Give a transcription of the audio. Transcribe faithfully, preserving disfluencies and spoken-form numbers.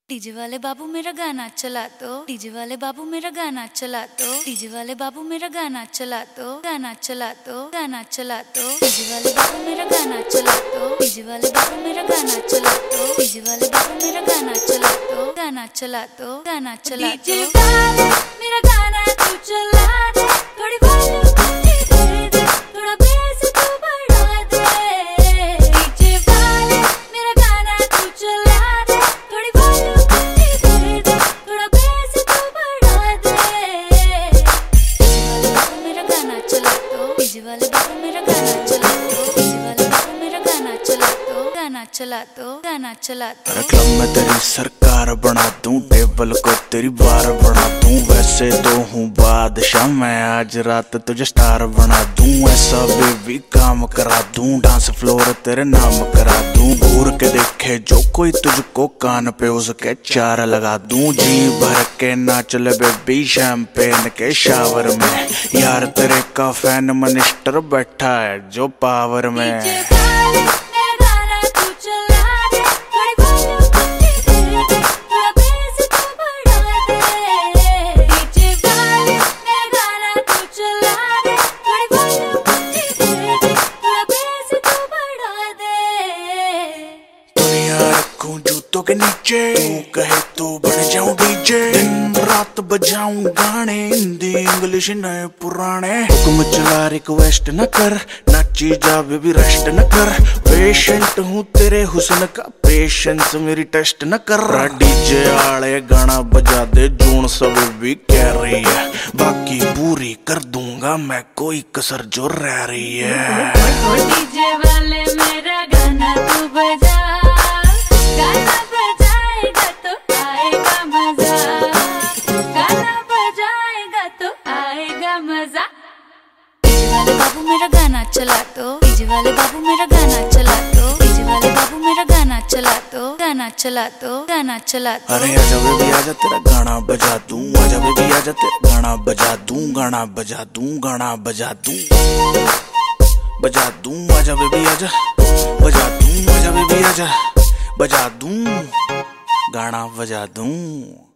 DJ वाले बाबू मेरा गाना चला दो, डीजे वाले बाबू मेरा गाना चला दो, डीजे वाले बाबू मेरा गाना चला दो, गाना चला दो, गाना चला दो, डीजे वाले बाबू मेरा गाना चला दो, डीजे वाले बाबू मेरा गाना चला दो, डीजे वाले बाबू मेरा गाना चला दो, गाना चला दो, गाना चला दो, डीजे वाले मेरा गाना तू चला दे, थोड़ी वॉल्यूम दे दे, थोड़ा बेस तू बढ़ा दे, डीजे वाले मेरा गाना तू चला दे, थोड़ी वॉल्यूम डीजे वाले बाबू मेरा गाना चला दो, डीजे वाले बाबू मेरा गाना चला दो, गाना चला दो, गाना चला दो। क्लब में तेरी सरकार बना दूं, टेबल को तेरी बार बना दूं, वैसे तो हूँ बादशाह मैं, आज रात तुझे स्टार बना दूं, ऐसा बेबी काम करा दूं, डांस फ्लोर तेरे नाम करा दूं, घूर के देखे जो कोई तुझको कान पे उसके चार लगा दूं, जी भर के नाच ले बेबी शैंपेन के शावर में, यार तेरे का फैन मिनिस्टर बैठा है जो पावर में। जूतों के नीचे तू कहे तो बन जाऊं डीजे, दिन रात बजाऊं गाने, हिंदी इंग्लिश नए पुराने, हुक्म चला रिक्वेस्ट न कर, नाची जा बेबी रेस्ट न कर, पेशेंट हूँ तेरे हुस्न का, पेशेंस मेरी टेस्ट न कर, डीजे आले गाना बजा दे जून सब भी कह रही है, बाकी पूरी कर दूंगा मैं कोई कसर जो रह रही है। डीजे वाले मेरा गाना तू बजा, गाना बजाएगा तो आएगा मजा, गाना बजाएगा तो आएगा मजा। डीजे वाले बाबू मेरा गाना चला दो, डीजे वाले बाबू मेरा गाना चला दो, डीजे वाले बाबू मेरा गाना चला दो, गाना चला दो, गाना चला दो। अरे आजा बेबी आजा तेरा गाना बजा दूं, आजा बेबी आजा तेरा गाना बजा दूं, गाना बजा दूं, गाना बजा दूं, बजा दूं, आजा बेबी आजा, बजा दूं, आजा बेबी आजा, बजा दूं, गाना बजा दूं।